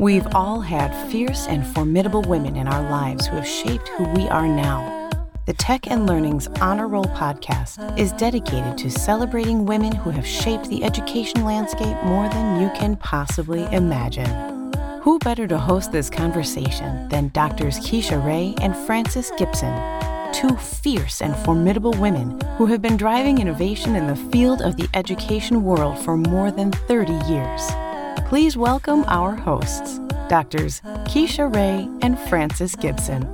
We've all had fierce and formidable women in our lives who have shaped who we are now. The Tech and Learning's Honor Roll podcast is dedicated to celebrating women who have shaped the education landscape more than you can possibly imagine. Who better to host this conversation than Doctors Keisha Ray and Frances Gibson, two fierce and formidable women who have been driving innovation in the field of the education world for more than 30 years. Please welcome our hosts, Doctors Keisha Ray and Frances Gibson.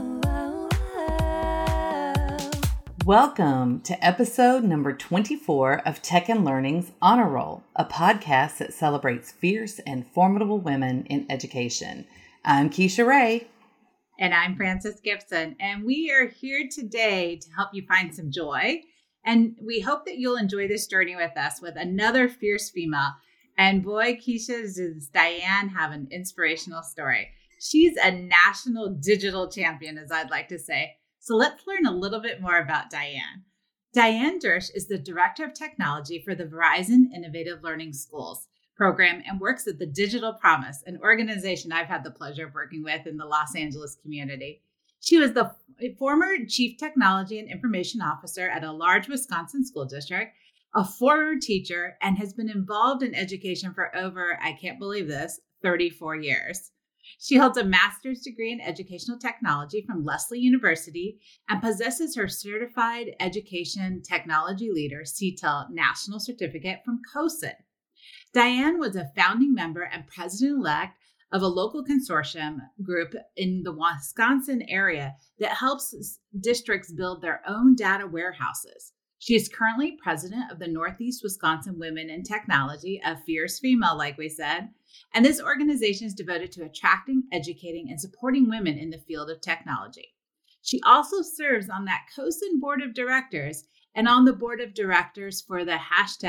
Welcome to episode number 24 of Tech and Learning's Honor Roll, a podcast that celebrates fierce and formidable women in education. I'm Keisha Ray. And I'm Frances Gibson, and we are here today to help you find some joy. And we hope that you'll enjoy this journey with us with another fierce female. And boy, Keisha, does Diane have an inspirational story. She's a national digital champion, as I'd like to say. So let's learn a little bit more about Diane. Diane Dersch is the Director of Technology for the Verizon Innovative Learning Schools program and works at the Digital Promise, an organization I've had the pleasure of working with in the Los Angeles community. She was the former Chief Technology and Information Officer at a large Wisconsin school district, a former teacher, and has been involved in education for over, I can't believe this, 34 years. She holds a master's degree in educational technology from Lesley University and possesses her Certified Education Technology Leader, CTEL, National Certificate from COSIN. Diane was a founding member and president-elect of a local consortium group in the Wisconsin area that helps districts build their own data warehouses. She is currently president of the Northeast Wisconsin Women in Technology, a fierce female, like we said. And this organization is devoted to attracting, educating, and supporting women in the field of technology. She also serves on that COSIN board of directors and on the board of directors for the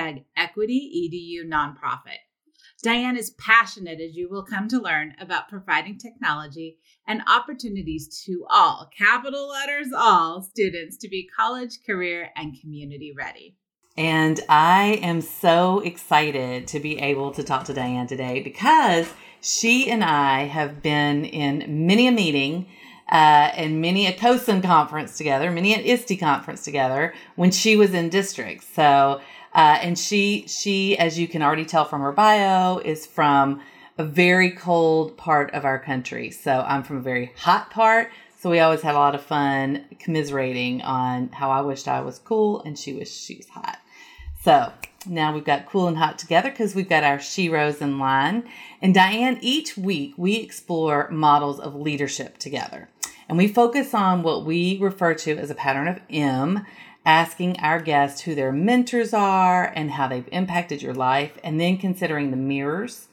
#EquityEDU nonprofit. Diane is passionate, as you will come to learn, about providing technology and opportunities to all, capital letters all, students to be college, career, and community ready. And I am so excited to be able to talk to Diane today because she and I have been in many a meeting and many a COSIN conference together, many an ISTE conference together when she was in district. So, and she, as you can already tell from her bio, is from a very cold part of our country. So I'm from a very hot part. So we always had a lot of fun commiserating on how I wished I was cool and she wished she was hot. So now we've got cool and hot together because we've got our sheroes in line. And Diane, each week we explore models of leadership together. And we focus on what we refer to as a pattern of M, asking our guests who their mentors are and how they've impacted your life, and then considering the mirrors.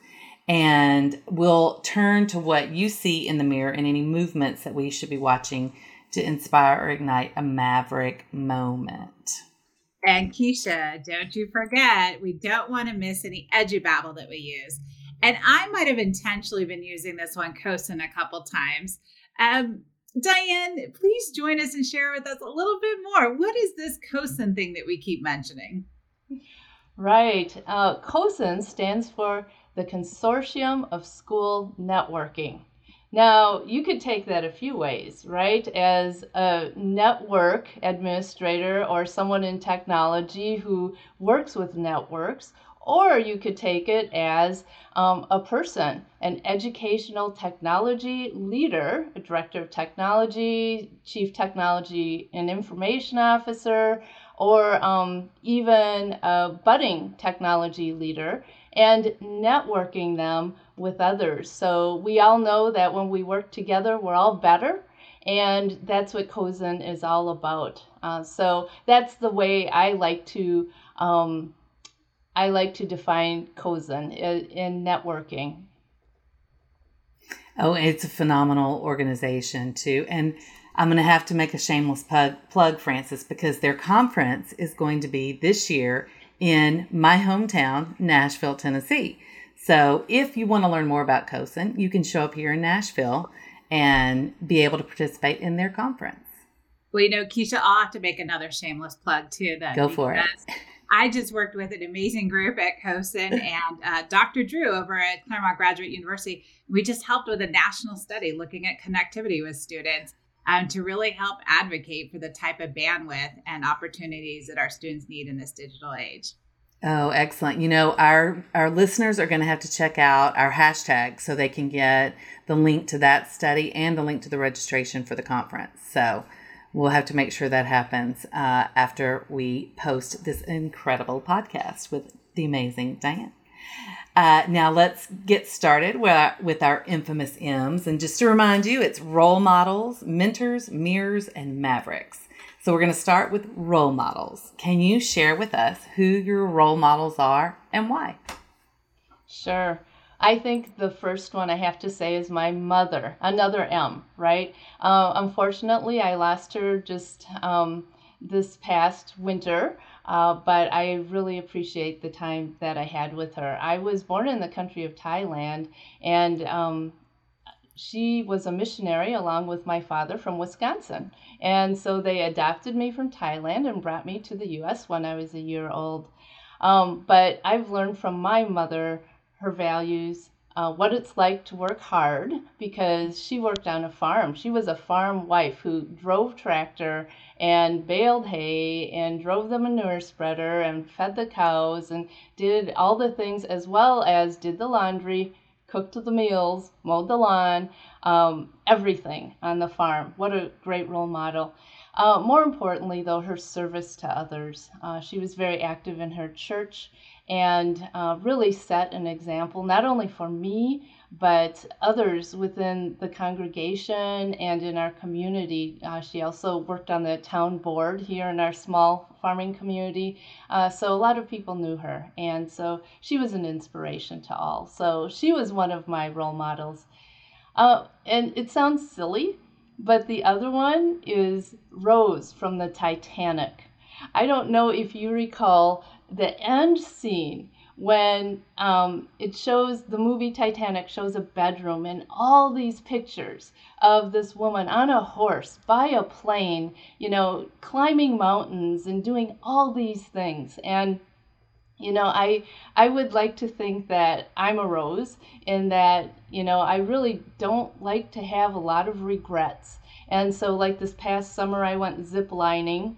And we'll turn to what you see in the mirror and any movements that we should be watching to inspire or ignite a maverick moment. And Keisha, don't you forget, we don't want to miss any edubabble that we use. And I might have intentionally been using this one, COSIN, a couple times. Diane, please join us and share with us a little bit more. What is this COSIN thing that we keep mentioning? Right. COSIN stands for the Consortium of School Networking. Now, you could take that a few ways, right? As a network administrator or someone in technology who works with networks, or you could take it as a person, an educational technology leader, a director of technology, chief technology and information officer, or even a budding technology leader, and networking them with others. So we all know that when we work together, we're all better. And that's what COSIN is all about. So that's the way I like to define COSIN in networking. Oh, it's a phenomenal organization too. And I'm going to have to make a shameless plug, Frances, because their conference is going to be this year in my hometown, Nashville, Tennessee. So if you want to learn more about COSIN, you can show up here in Nashville and be able to participate in their conference. Well, Keisha, I'll have to make another shameless plug too then. Go for it. I just worked with an amazing group at COSN and Dr. Drew over at Claremont Graduate University. We just helped with a national study looking at connectivity with students to really help advocate for the type of bandwidth and opportunities that our students need in this digital age. Oh, excellent. Our listeners are going to have to check out our hashtag so they can get the link to that study and the link to the registration for the conference. So we'll have to make sure that happens after we post this incredible podcast with the amazing Diane. Now let's get started with our infamous M's. And just to remind you, it's role models, mentors, mirrors, and mavericks. So we're going to start with role models. Can you share with us who your role models are and why? Sure. I think the first one I have to say is my mother, another M, right? Unfortunately, I lost her just this past winter, but I really appreciate the time that I had with her. I was born in the country of Thailand, and she was a missionary along with my father from Wisconsin. And so they adopted me from Thailand and brought me to the U.S. when I was a year old. But I've learned from my mother her values, what it's like to work hard, because she worked on a farm. She was a farm wife who drove tractor and baled hay and drove the manure spreader and fed the cows and did all the things, as well as did the laundry, cooked the meals, mowed the lawn, everything on the farm. What a great role model. More importantly, though, her service to others. She was very active in her church and really set an example, not only for me, but others within the congregation and in our community. She also worked on the town board here in our small farming community. So a lot of people knew her. And so she was an inspiration to all. So she was one of my role models. And it sounds silly, but the other one is Rose from the Titanic. I don't know if you recall the end scene when it shows, the movie Titanic shows a bedroom and all these pictures of this woman on a horse, by a plane, climbing mountains and doing all these things. And I would like to think that I'm a Rose, in that, I really don't like to have a lot of regrets. And so, like this past summer, I went zip lining.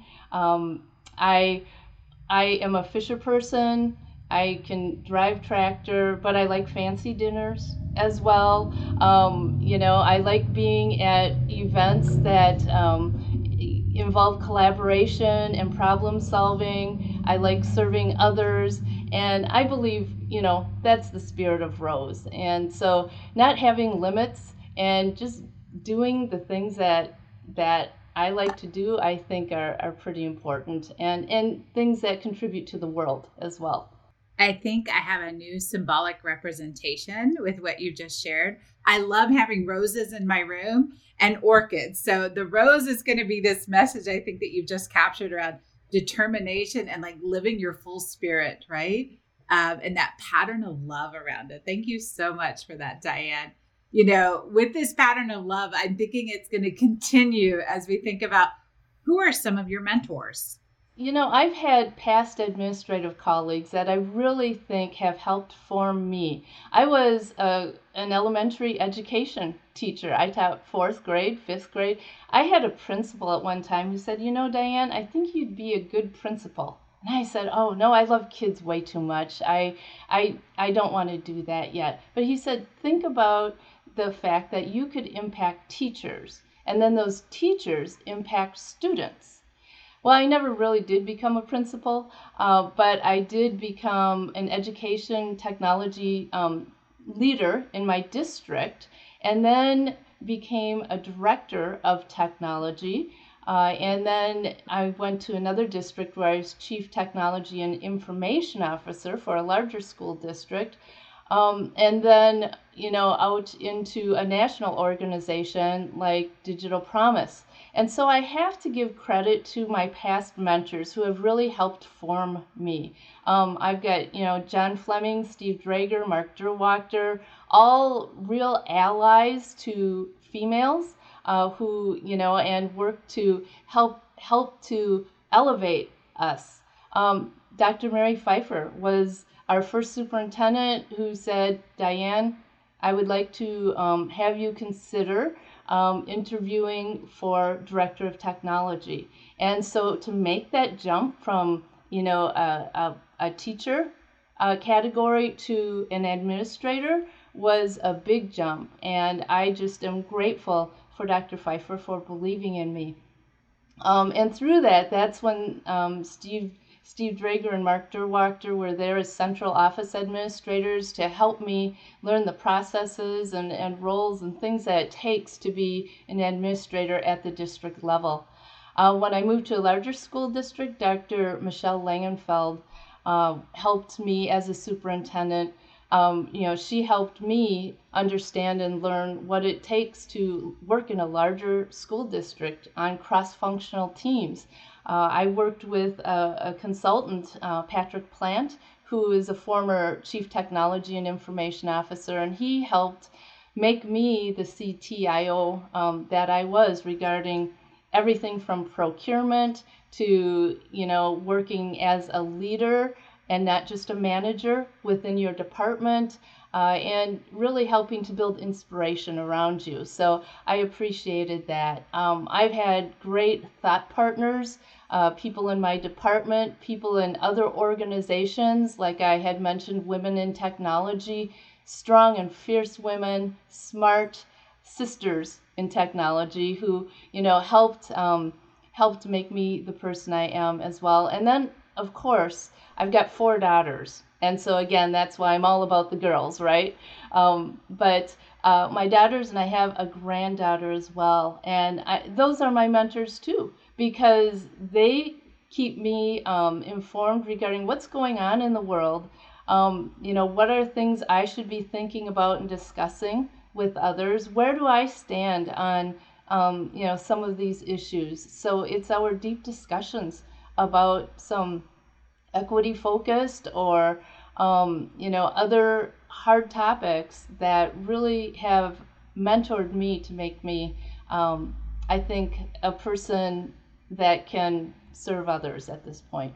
I am a fisher person. I can drive tractor, but I like fancy dinners as well. I like being at events that involve collaboration and problem solving. I like serving others, and I believe, that's the spirit of Rose. And so not having limits and just doing the things that I like to do, I think are pretty important, and things that contribute to the world as well. I think I have a new symbolic representation with what you just shared. I love having roses in my room and orchids. So the rose is going to be this message, I think, that you've just captured around determination and like living your full spirit, right? And that pattern of love around it. Thank you so much for that, Diane. With this pattern of love, I'm thinking it's going to continue as we think about who are some of your mentors. I've had past administrative colleagues that I really think have helped form me. I was an elementary education teacher. I taught 4th grade, 5th grade. I had a principal at one time who said, Diane, I think you'd be a good principal. And I said, oh, no, I love kids way too much. I don't want to do that yet. But he said, think about the fact that you could impact teachers, and then those teachers impact students. Well, I never really did become a principal, but I did become an education technology leader in my district, and then became a director of technology. And then I went to another district where I was chief technology and information officer for a larger school district. And then, out into a national organization like Digital Promise. And so I have to give credit to my past mentors who have really helped form me. I've got, John Fleming, Steve Drager, Mark Derwachter, all real allies to females who, and work to help to elevate us. Dr. Mary Pfeiffer was our first superintendent who said, Diane, I would like to have you consider interviewing for director of technology. And so to make that jump from, a teacher category to an administrator was a big jump. And I just am grateful for Dr. Pfeiffer for believing in me. And through that's when Steve Drager and Mark Derwachter were there as central office administrators to help me learn the processes and roles and things that it takes to be an administrator at the district level. When I moved to a larger school district, Dr. Michelle Langenfeld helped me as a superintendent. She helped me understand and learn what it takes to work in a larger school district on cross-functional teams. I worked with a consultant, Patrick Plant, who is a former Chief Technology and Information Officer, and he helped make me the CTIO that I was regarding everything from procurement to, working as a leader and not just a manager within your department, and really helping to build inspiration around you. So I appreciated that. I've had great thought partners, people in my department, people in other organizations, like I had mentioned, Women in Technology, strong and fierce women, smart sisters in technology who, helped make me the person I am as well. And then, of course, I've got 4 daughters. And so, again, that's why I'm all about the girls, right? But my daughters, and I have a granddaughter as well. And those are my mentors, too, because they keep me informed regarding what's going on in the world. What are things I should be thinking about and discussing with others? Where do I stand on, some of these issues? So it's our deep discussions about some equity focused or other hard topics that really have mentored me to make me I think a person that can serve others at this point.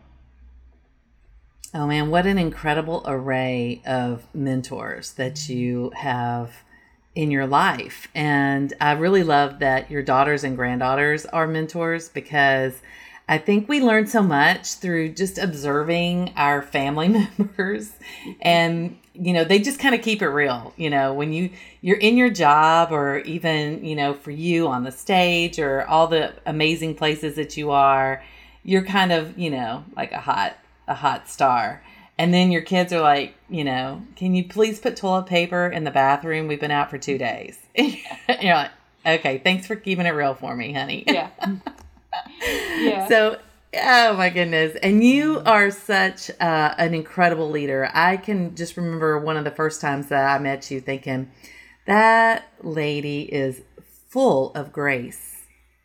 Oh man, what an incredible array of mentors that you have in your life. And I really love that your daughters and granddaughters are mentors, because I think we learn so much through just observing our family members, and, they just kind of keep it real. When you're in your job, or even, for you on the stage, or all the amazing places that you are, you're kind of, like a hot star. And then your kids are like, can you please put toilet paper in the bathroom? We've been out for 2 days. And you're like, okay, thanks for keeping it real for me, honey. Yeah. Yeah. So, oh my goodness. And you are such an incredible leader. I can just remember one of the first times that I met you thinking, that lady is full of grace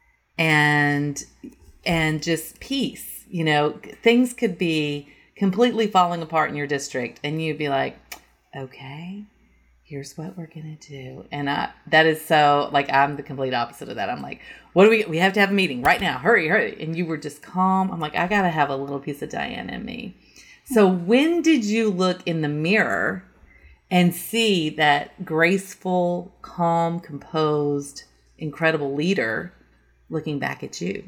and just peace. Things could be completely falling apart in your district, and you'd be like, okay, here's what we're going to do. And that is so, like, I'm the complete opposite of that. I'm like, what do we have to have a meeting right now. Hurry. And you were just calm. I'm like, I got to have a little piece of Diane in me. So when did you look in the mirror and see that graceful, calm, composed, incredible leader looking back at you?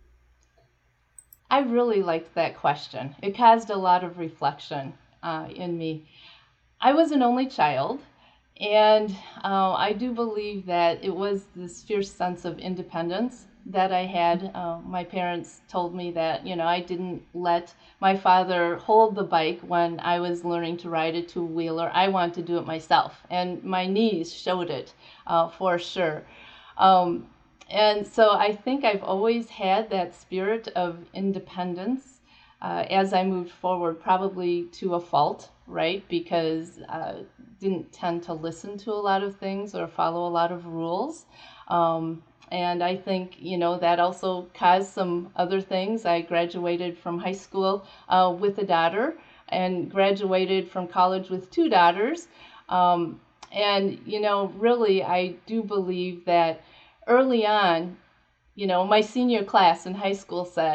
I really liked that question. It caused a lot of reflection in me. I was an only child, and I do believe that it was this fierce sense of independence that I had. My parents told me that, I didn't let my father hold the bike when I was learning to ride a two-wheeler. I wanted to do it myself, and my knees showed it for sure. And so I think I've always had that spirit of independence as I moved forward, probably to a fault, right? Because I didn't tend to listen to a lot of things or follow a lot of rules. And I think, that also caused some other things. I graduated from high school with a daughter and graduated from college with 2 daughters. And, really, I do believe that early on, my senior class in high school said,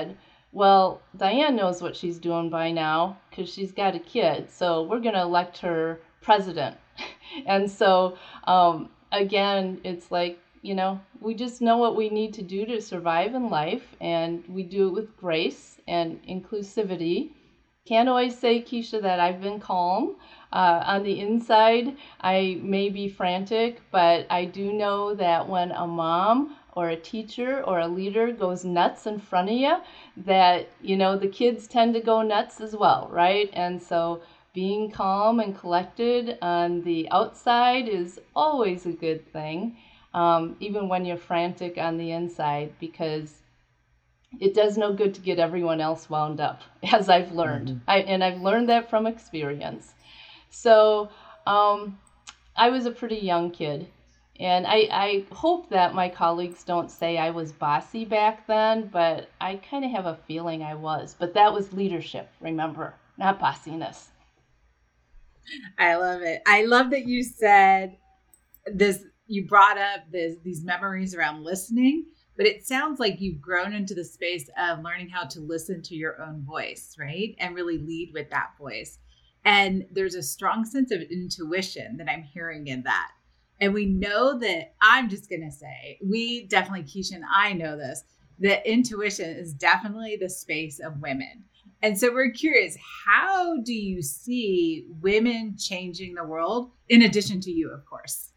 Well, Diane knows what she's doing by now because she's got a kid. So we're going to elect her president. And so, again, it's like, we just know what we need to do to survive in life, and we do it with grace and inclusivity. Can't always say, Keisha, that I've been calm. On the inside, I may be frantic, but I do know that when a mom or a teacher or a leader goes nuts in front of you, that, the kids tend to go nuts as well, right? And so being calm and collected on the outside is always a good thing, even when you're frantic on the inside, because it does no good to get everyone else wound up, as I've learned. And I've learned that from experience. So I was a pretty young kid, and I hope that my colleagues don't say I was bossy back then, but I kind of have a feeling I was. But that was leadership, remember, not bossiness. I love it. I love that you said this, you brought up these memories around listening, but it sounds like you've grown into the space of learning how to listen to your own voice, right? And really lead with that voice. And there's a strong sense of intuition that I'm hearing in that. And we know that, I'm just going to say, we definitely, Keisha and I know this, that intuition is definitely the space of women. And so we're curious, how do you see women changing the world, in addition to you, of course?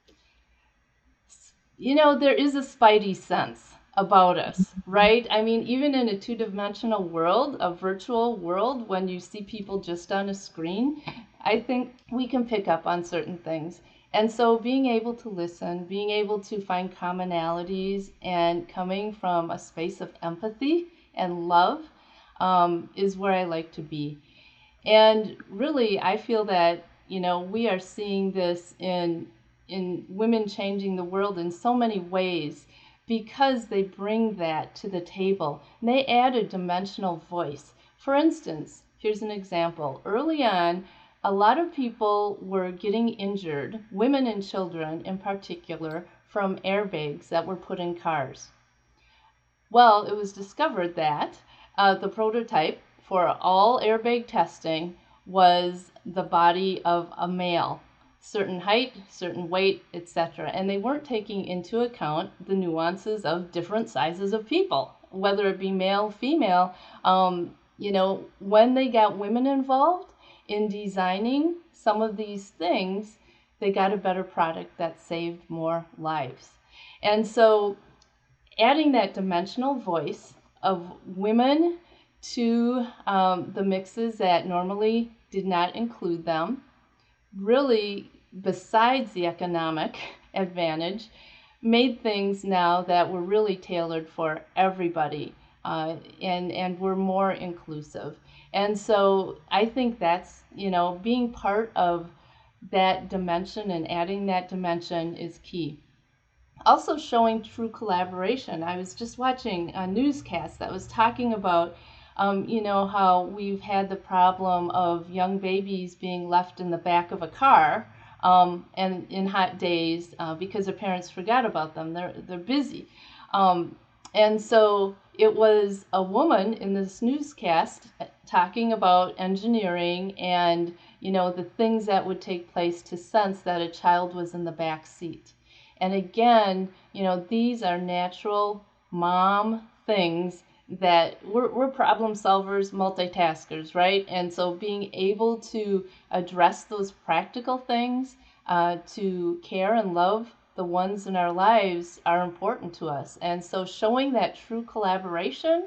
There is a spidey sense about us, right? I mean, even in a two-dimensional world, a virtual world, when you see people just on a screen, I think we can pick up on certain things. And so being able to listen, being able to find commonalities, and coming from a space of empathy and love is where I like to be. And really, I feel that, we are seeing this in women changing the world in so many ways, because they bring that to the table and they add a dimensional voice. For instance, here's an example. Early on, a lot of people were getting injured, women and children in particular, from airbags that were put in cars. Well, it was discovered that the prototype for all airbag testing was the body of a male. Certain height, certain weight, etc. And they weren't taking into account the nuances of different sizes of people, whether it be male, female. When they got women involved in designing some of these things, they got a better product that saved more lives. And so adding that dimensional voice of women to the mixes that normally did not include them, really, besides the economic advantage, made things now that were really tailored for everybody, and were more inclusive. And so I think that's, being part of that dimension and adding that dimension is key. Also showing true collaboration. I was just watching a newscast that was talking about how we've had the problem of young babies being left in the back of a car, and in hot days because their parents forgot about them. They're busy. And so it was a woman in this newscast talking about engineering and, the things that would take place to sense that a child was in the back seat. And again, these are natural mom things that we're problem solvers, multitaskers, right? And so being able to address those practical things, to care and love the ones in our lives are important to us. And so showing that true collaboration,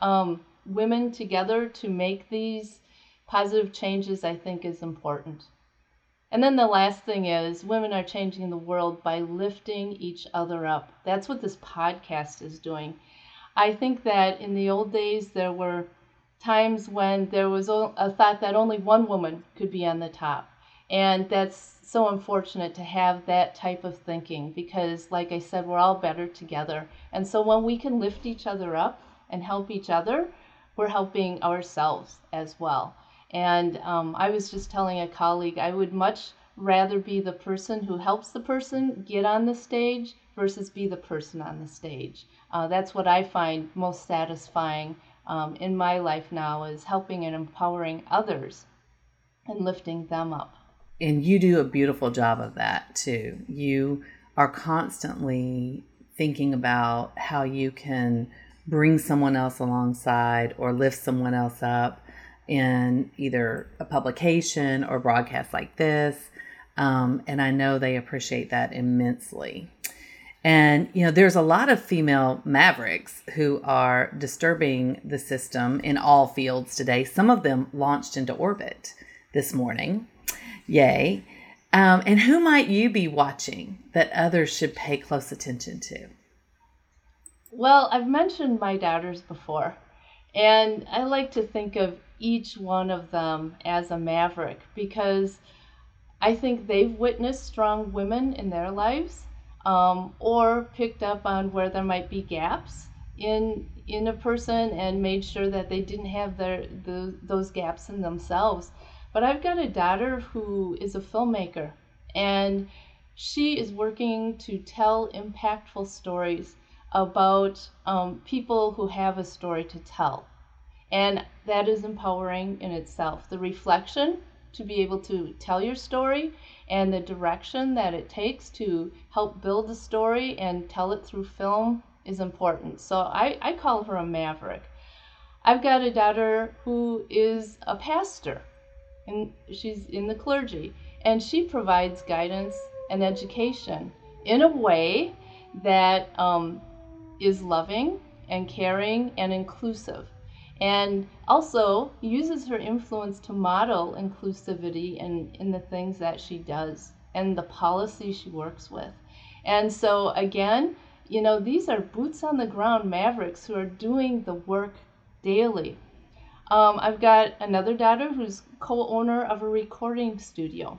women together to make these positive changes, I think is important. And then the last thing is, women are changing the world by lifting each other up. That's what this podcast is doing. I think that in the old days, there were times when there was a thought that only one woman could be on the top. And that's so unfortunate to have that type of thinking, because like I said, we're all better together. And so when we can lift each other up and help each other, we're helping ourselves as well. And I was just telling a colleague, I would much rather be the person who helps the person get on the stage versus be the person on the stage. That's what I find most satisfying in my life now is helping and empowering others and lifting them up. And you do a beautiful job of that too. You are constantly thinking about how you can bring someone else alongside or lift someone else up in either a publication or broadcast like this. And I know they appreciate that immensely. And, there's a lot of female mavericks who are disturbing the system in all fields today. Some of them launched into orbit this morning. Yay. And who might you be watching that others should pay close attention to? Well, I've mentioned my daughters before, and I like to think of each one of them as a maverick because I think they've witnessed strong women in their lives, or picked up on where there might be gaps in a person and made sure that they didn't have those gaps in themselves. But I've got a daughter who is a filmmaker, and she is working to tell impactful stories about people who have a story to tell. And that is empowering in itself. The reflection to be able to tell your story and the direction that it takes to help build a story and tell it through film is important. So I call her a maverick. I've got a daughter who is a pastor, and she's in the clergy, and she provides guidance and education in a way that is loving and caring and inclusive, and also uses her influence to model inclusivity in the things that she does and the policy she works with. And so again, these are boots on the ground mavericks who are doing the work daily. I've got another daughter who's co-owner of a recording studio,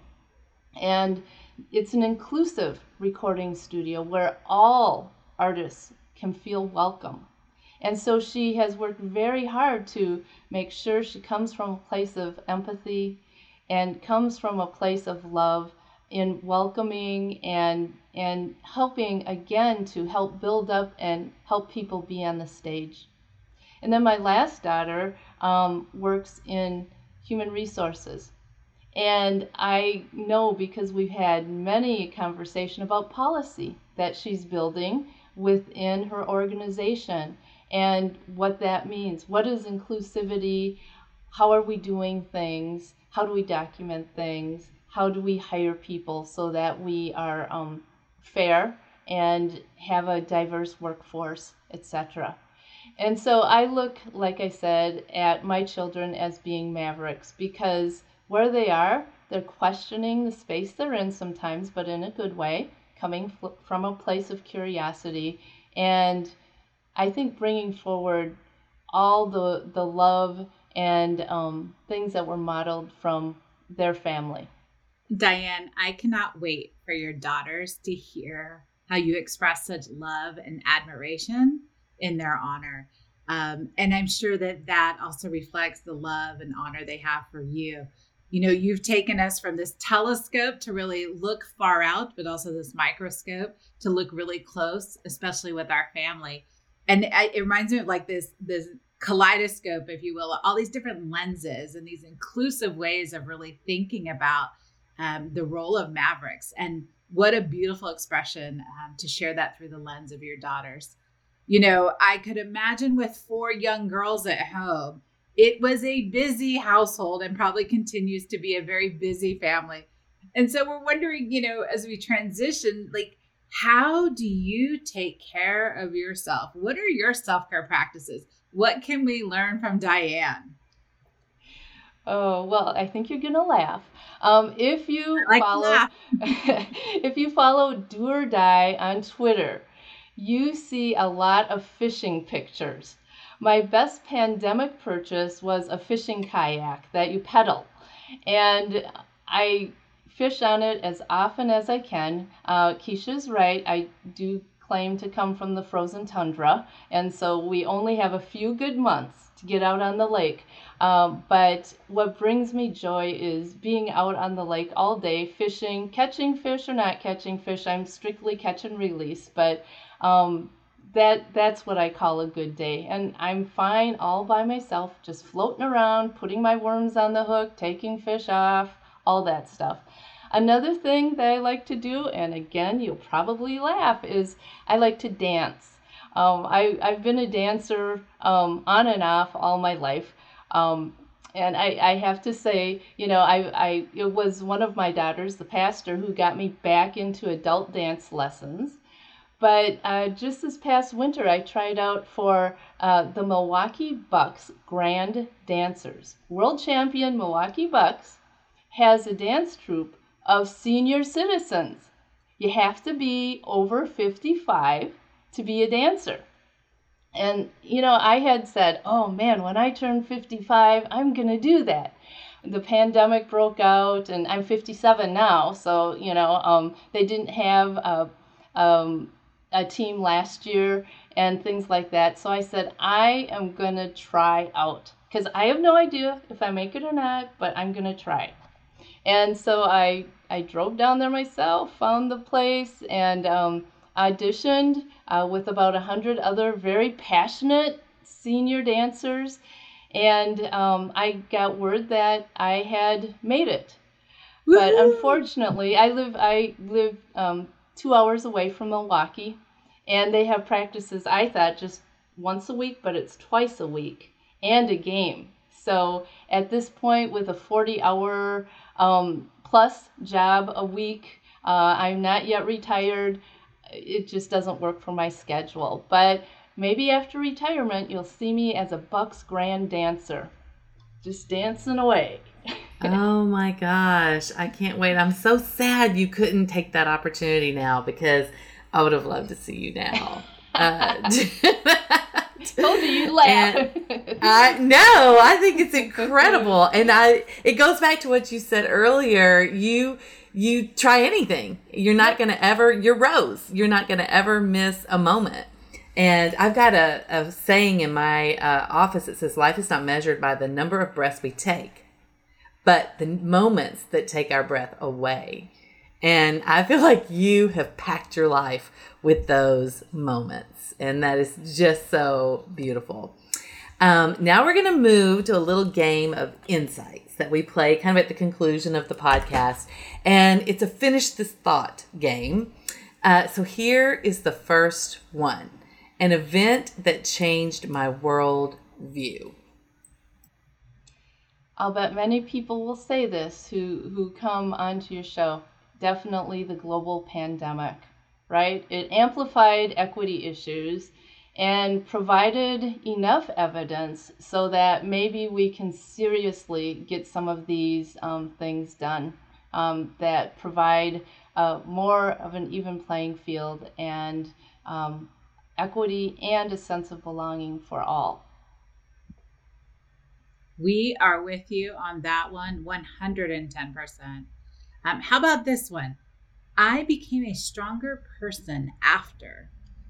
and it's an inclusive recording studio where all artists can feel welcome. And so she has worked very hard to make sure she comes from a place of empathy and comes from a place of love in welcoming and helping, again, to help build up and help people be on the stage. And then my last daughter works in human resources. And I know, because we've had many conversations about policy that she's building within her organization and what that means. What is inclusivity? How are we doing things? How do we document things? How do we hire people so that we are fair and have a diverse workforce, etc.? And so I look, like I said, at my children as being mavericks, because where they are, they're questioning the space they're in sometimes, but in a good way, coming from a place of curiosity, and I think bringing forward all the love and things that were modeled from their family. Diane, I cannot wait for your daughters to hear how you express such love and admiration in their honor. And I'm sure that also reflects the love and honor they have for you. You've taken us from this telescope to really look far out, but also this microscope to look really close, especially with our family. And it reminds me of like this kaleidoscope, if you will, all these different lenses and these inclusive ways of really thinking about the role of mavericks. And what a beautiful expression to share that through the lens of your daughters. I could imagine with 4 young girls at home, it was a busy household and probably continues to be a very busy family. And so we're wondering, as we transition, like, how do you take care of yourself? What are your self-care practices? What can we learn from Diane? Oh, well, I think you're going to laugh. If you follow Do or Die on Twitter, you see a lot of fishing pictures. My best pandemic purchase was a fishing kayak that you pedal, and I fish on it as often as I can. Keisha's right, I do claim to come from the frozen tundra, and so we only have a few good months to get out on the lake. But what brings me joy is being out on the lake all day, fishing, catching fish or not catching fish. I'm strictly catch and release, but that's what I call a good day. And I'm fine all by myself, just floating around, putting my worms on the hook, taking fish off, all that stuff. Another thing that I like to do, and again, you'll probably laugh, is I like to dance. I've been a dancer on and off all my life. And I have to say, it was one of my daughters, the pastor, who got me back into adult dance lessons. But just this past winter, I tried out for the Milwaukee Bucks Grand Dancers. World champion Milwaukee Bucks has a dance troupe of senior citizens. You have to be over 55 to be a dancer. And, I had said, oh man, when I turn 55, I'm going to do that. The pandemic broke out, and I'm 57 now, so, they didn't have a team last year and things like that. So I said, I am going to try out, because I have no idea if I make it or not, but I'm going to try. And so I drove down there myself, found the place, and auditioned with about 100 other very passionate senior dancers. And I got word that I had made it. Woo-hoo! But unfortunately, I live 2 hours away from Milwaukee, and they have practices, I thought, just once a week, but it's twice a week, and a game. So at this point, with a 40-hour plus job a week, I'm not yet retired. It just doesn't work for my schedule. But maybe after retirement, you'll see me as a Bucks Grand Dancer, just dancing away. Oh my gosh, I can't wait. I'm so sad you couldn't take that opportunity now, because I would have loved to see you now. Told you you'd laugh. I think it's incredible. And it goes back to what you said earlier. You try anything. You're not going to ever, you're Rose. You're not going to ever miss a moment. And I've got a saying in my office that says, life is not measured by the number of breaths we take, but the moments that take our breath away. And I feel like you have packed your life with those moments. And that is just so beautiful. Now we're going to move to a little game of insights that we play kind of at the conclusion of the podcast. And it's a finish this thought game. So here is the first one. An event that changed my world view. I'll bet many people will say this who come onto your show. Definitely the global pandemic, right? It amplified equity issues and provided enough evidence so that maybe we can seriously get some of these things done that provide more of an even playing field and equity and a sense of belonging for all. We are with you on that one, 110%. How about this one? I became a stronger person after.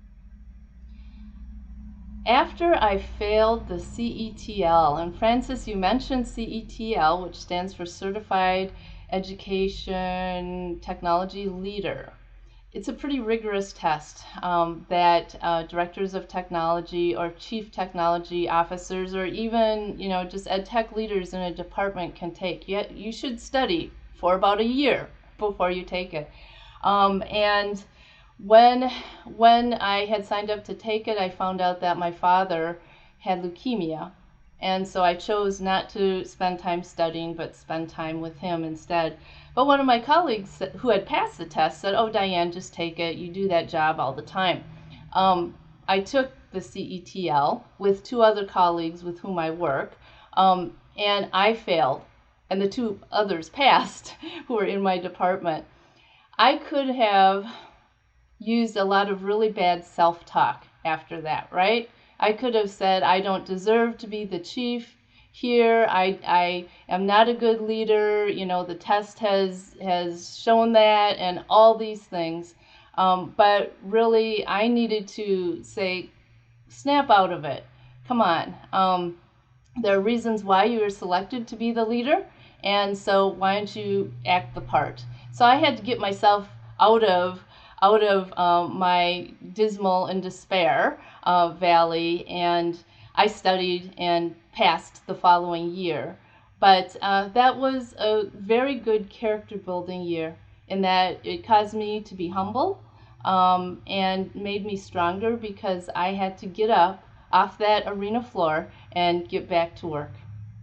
After I failed the CETL, and Francis, you mentioned CETL, which stands for Certified Education Technology Leader. It's a pretty rigorous test that directors of technology or chief technology officers or even, just ed tech leaders in a department can take. Yet you should study for about a year before you take it. And when I had signed up to take it, I found out that my father had leukemia. And so I chose not to spend time studying, but spend time with him instead. But one of my colleagues who had passed the test said, oh, Diane, just take it. You do that job all the time. I took the CETL with two other colleagues with whom I work, and I failed. And the two others passed who were in my department. I could have used a lot of really bad self-talk after that, right? I could have said, I don't deserve to be the chief here. I am not a good leader. The test has shown that and all these things. But really, I needed to say, snap out of it. Come on. There are reasons why you were selected to be the leader. And so why don't you act the part? So I had to get myself out of out of my dismal and despair valley, and I studied and passed the following year. But that was a very good character building year in that it caused me to be humble and made me stronger because I had to get up off that arena floor and get back to work.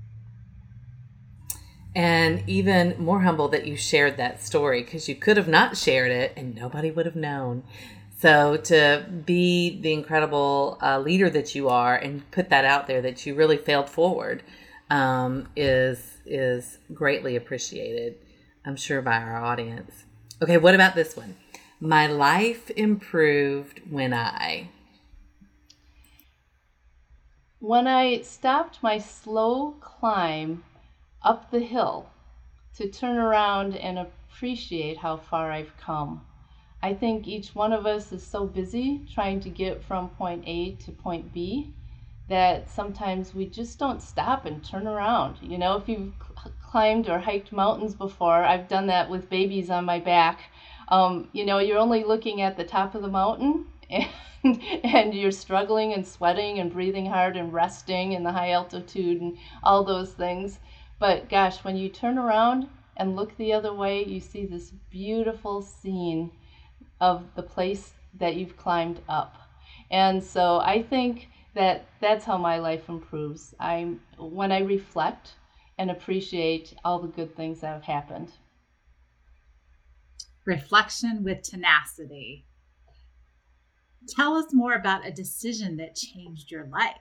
And even more humble that you shared that story, because you could have not shared it and nobody would have known. So to be the incredible leader that you are and put that out there that you really failed forward is greatly appreciated, I'm sure, by our audience. Okay, what about this one? My life improved when I stopped my slow climb up the hill to turn around and appreciate how far I've come. I think each one of us is so busy trying to get from point A to point B that sometimes we just don't stop and turn around. You know, if you've climbed or hiked mountains before, I've done that with babies on my back. You know, you're only looking at the top of the mountain and you're struggling and sweating and breathing hard and resting in the high altitude and all those things. But gosh, when you turn around and look the other way, you see this beautiful scene of the place that you've climbed up. And so I think that that's how my life improves. When I reflect and appreciate all the good things that have happened. Reflection with tenacity. Tell us more about a decision that changed your life.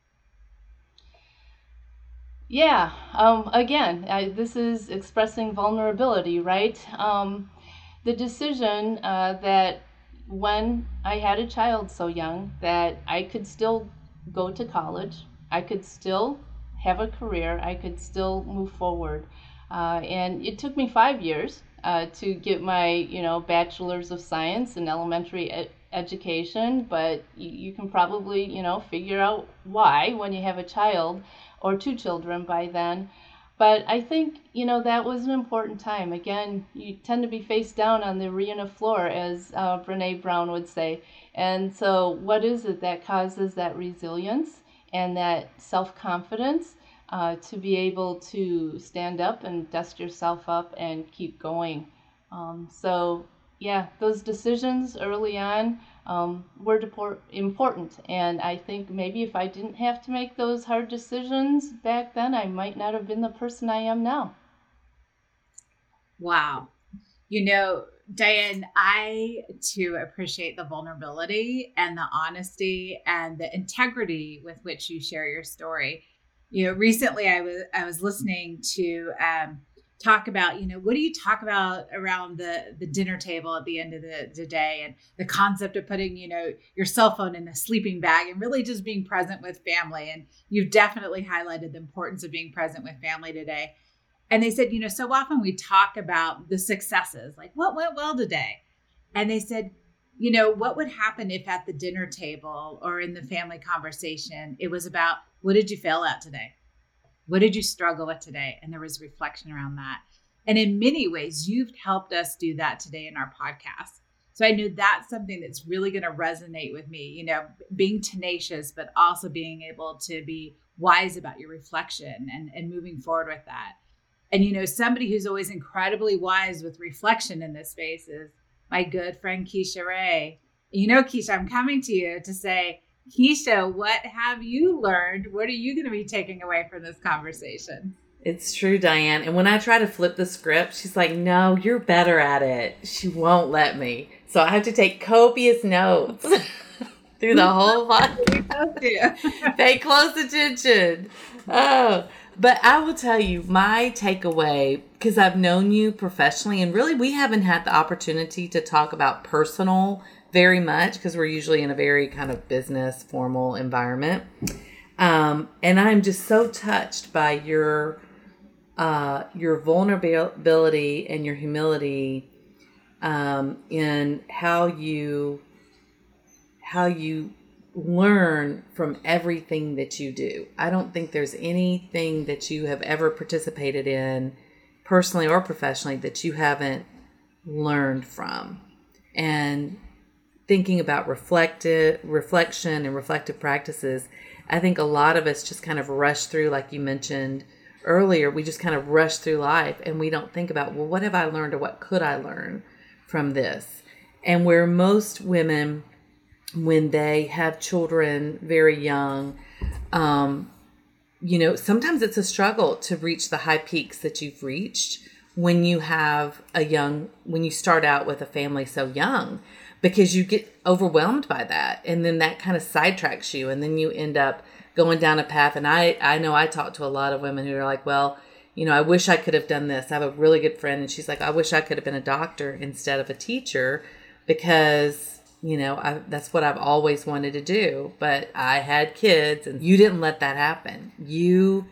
Yeah, again, this is expressing vulnerability, right? The decision that when I had a child so young that I could still go to college, I could still have a career, I could still move forward. And it took me 5 years to get my, bachelor's of science in elementary education, but you can probably, figure out why when you have a child or 2 children by then. But I think, that was an important time. Again, you tend to be face down on the arena floor, as Brene Brown would say. And so what is it that causes that resilience and that self-confidence to be able to stand up and dust yourself up and keep going? So, yeah, those decisions early on were important. And I think maybe if I didn't have to make those hard decisions back then, I might not have been the person I am now. Wow. Diane, I too appreciate the vulnerability and the honesty and the integrity with which you share your story. Recently I was listening to talk about, what do you talk about around the dinner table at the end of the day, and the concept of putting, your cell phone in a sleeping bag and really just being present with family. And you've definitely highlighted the importance of being present with family today. And they said, so often we talk about the successes, like what went well today. And they said, what would happen if at the dinner table or in the family conversation, it was about, what did you fail at today? What did you struggle with today? And there was reflection around that. And in many ways, you've helped us do that today in our podcast. So I knew that's something that's really going to resonate with me, being tenacious, but also being able to be wise about your reflection and moving forward with that. And, somebody who's always incredibly wise with reflection in this space is my good friend, Keisha Ray. Keisha, I'm coming to you to say, Keisha, what have you learned? What are you going to be taking away from this conversation? It's true, Diane. And when I try to flip the script, she's like, no, you're better at it. She won't let me. So I have to take copious notes through the whole podcast. Pay close attention. Oh, but I will tell you my takeaway, because I've known you professionally, and really we haven't had the opportunity to talk about personal very much because we're usually in a very kind of business formal environment. And I'm just so touched by your vulnerability and your humility in how you learn from everything that you do. I don't think there's anything that you have ever participated in personally or professionally that you haven't learned from. and thinking about reflection and reflective practices, I think a lot of us just kind of rush through, like you mentioned earlier, we just kind of rush through life and we don't think about, well, what have I learned or what could I learn from this? And where most women, when they have children very young, sometimes it's a struggle to reach the high peaks that you've reached when you start out with a family so young, because you get overwhelmed by that. And then that kind of sidetracks you. And then you end up going down a path. And I know I talk to a lot of women who are like, well, I wish I could have done this. I have a really good friend, and she's like, I wish I could have been a doctor instead of a teacher, because, that's what I've always wanted to do. But I had kids, and you didn't let that happen. You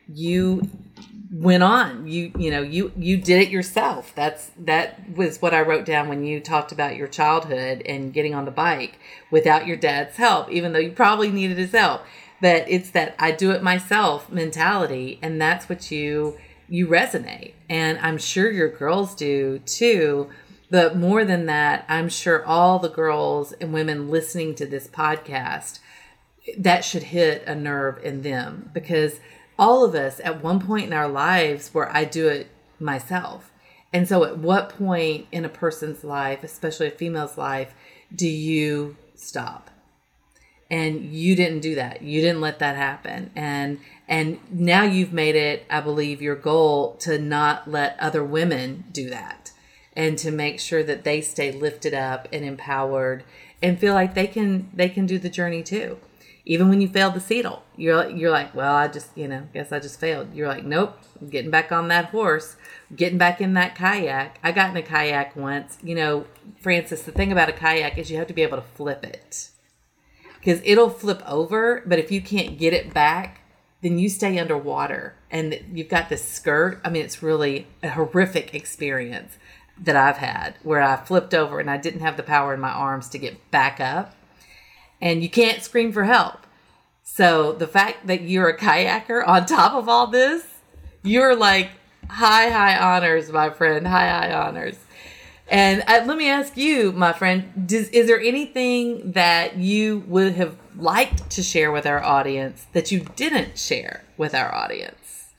went on. You did it yourself. That was what I wrote down when you talked about your childhood and getting on the bike without your dad's help, even though you probably needed his help. But it's that I do it myself mentality, and that's what you resonate. And I'm sure your girls do too. But more than that, I'm sure all the girls and women listening to this podcast, that should hit a nerve in them, because all of us at one point in our lives where I do it myself. And so at what point in a person's life, especially a female's life, do you stop? And you didn't do that. You didn't let that happen. And now you've made it, I believe, your goal to not let other women do that, and to make sure that they stay lifted up and empowered and feel like they can do the journey too. Even when you failed the Seattle, you're like, well, I just, guess I just failed. You're like, nope, I'm getting back on that horse, getting back in that kayak. I got in a kayak once. Francis, the thing about a kayak is you have to be able to flip it, because it'll flip over. But if you can't get it back, then you stay underwater, and you've got this skirt. I mean, it's really a horrific experience that I've had, where I flipped over and I didn't have the power in my arms to get back up. And you can't scream for help. So the fact that you're a kayaker on top of all this, you're like high honors, my friend, high honors. And let me ask you, my friend, is there anything that you would have liked to share with our audience that you didn't share with our audience?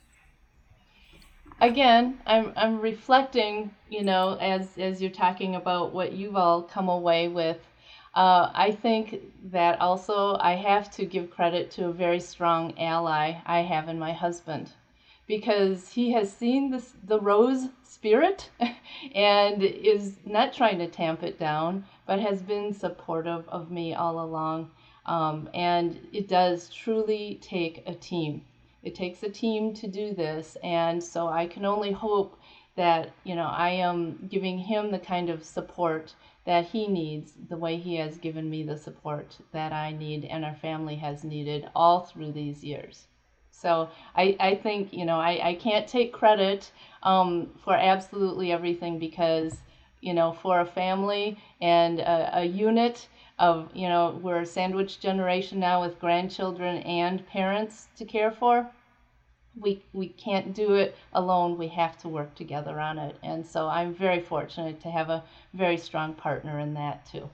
Again, I'm reflecting, as you're talking about what you've all come away with. I think that also I have to give credit to a very strong ally I have in my husband, because he has seen the Rose spirit and is not trying to tamp it down, but has been supportive of me all along. And it does truly take a team. It takes a team to do this. And so I can only hope that, I am giving him the kind of support that he needs, the way he has given me the support that I need and our family has needed all through these years. So I think, I can't take credit for absolutely everything, because, for a family and a unit of, we're a sandwich generation now with grandchildren and parents to care for. We can't do it alone. We have to work together on it. And so I'm very fortunate to have a very strong partner in that too.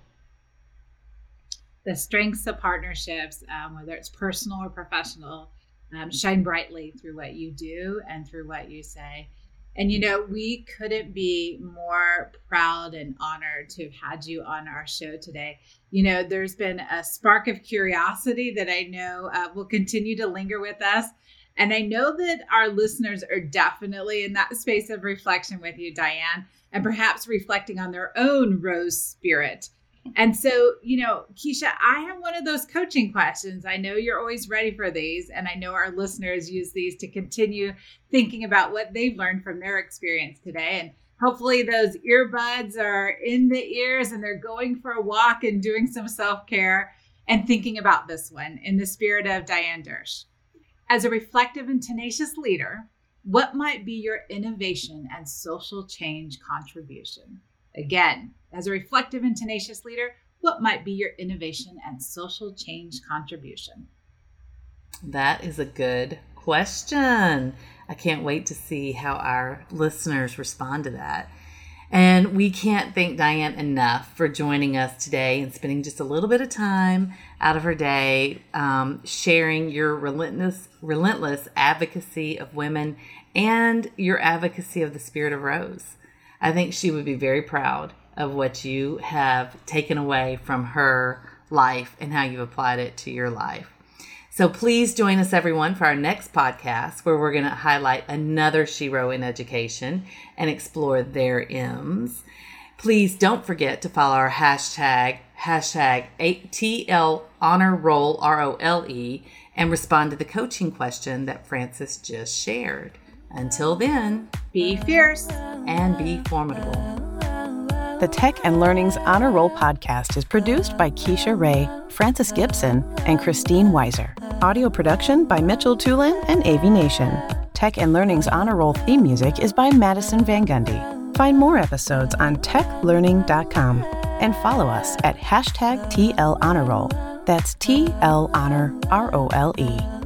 The strengths of partnerships, whether it's personal or professional, shine brightly through what you do and through what you say. And, we couldn't be more proud and honored to have had you on our show today. There's been a spark of curiosity that I know will continue to linger with us. And I know that our listeners are definitely in that space of reflection with you, Diane, and perhaps reflecting on their own Rose spirit. And so, Keisha, I have one of those coaching questions. I know you're always ready for these, and I know our listeners use these to continue thinking about what they've learned from their experience today. And hopefully those earbuds are in the ears and they're going for a walk and doing some self-care and thinking about this one in the spirit of Diane Dersch. As a reflective and tenacious leader, what might be your innovation and social change contribution? Again, as a reflective and tenacious leader, what might be your innovation and social change contribution? That is a good question. I can't wait to see how our listeners respond to that. And we can't thank Diane enough for joining us today and spending just a little bit of time out of her day sharing your relentless advocacy of women and your advocacy of the Spirit of Rose. I think she would be very proud of what you have taken away from her life and how you've applied it to your life. So please join us, everyone, for our next podcast, where we're going to highlight another shero in education and explore their M's. Please don't forget to follow our hashtag TL Honor Roll, ROLE, and respond to the coaching question that Frances just shared. Until then, be fierce and be formidable. The Tech and Learning's Honor Roll podcast is produced by Keisha Ray, Frances Gibson, and Christine Weiser. Audio production by Mitchell Tulin and AV Nation. Tech and Learning's Honor Roll theme music is by Madison Van Gundy. Find more episodes on techlearning.com and follow us at #TL Honor Roll. That's TL Honor ROLE.